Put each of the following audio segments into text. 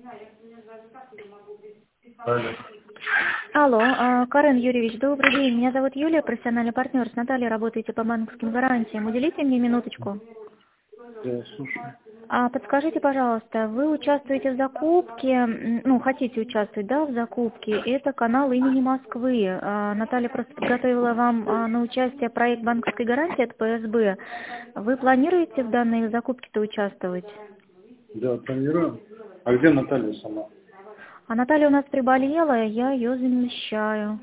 Алло. Алло, Карен Юрьевич, добрый день. Меня зовут Юлия, профессиональный партнер. С Натальей работаете по банковским гарантиям. Уделите мне минуточку. Да, слушаю. Подскажите, пожалуйста, вы участвуете в закупке, хотите участвовать, да, в закупке? Это канал имени Москвы. Наталья просто подготовила вам на участие проект банковской гарантии от ПСБ. Вы планируете в данной закупке-то участвовать? Да, планируем. А где Наталья сама? А Наталья у нас приболела, я ее замещаю.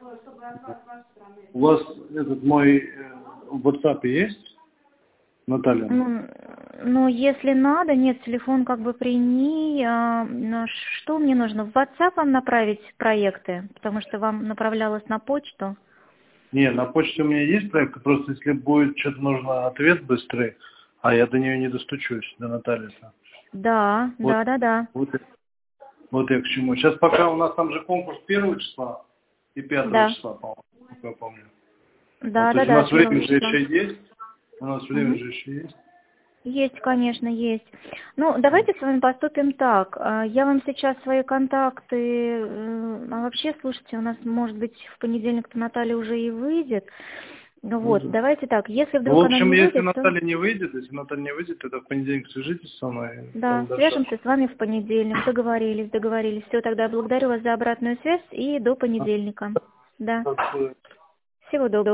У вас этот мой в WhatsApp есть? Наталья? Ну, если надо, нет, телефон как бы при ней. Что мне нужно? В WhatsApp вам направить проекты? Потому что вам направлялось на почту. Не, на почте у меня есть проект, просто если будет что-то нужно ответ быстрый, а я до нее не достучусь, до Натальи-то. Да. Вот я к чему. Сейчас пока у нас там же конкурс 1 числа и 5 Да. числа, по-моему, как я помню. Да, То есть у да, нас 1 время же числа. еще есть. У нас время же еще есть. Есть, конечно, есть. Ну, давайте с вами поступим так. Я вам сейчас свои контакты... А вообще, слушайте, у нас, может быть, в понедельник-то Наталья уже и выйдет. Вот, давайте так. Если Ну, в вдруг она общем, не если выйдет, то... Наталья не выйдет, тогда в понедельник свяжитесь со мной. Да, свяжемся с вами в понедельник. Договорились. Все, тогда благодарю вас за обратную связь и до понедельника. Да. Всего доброго.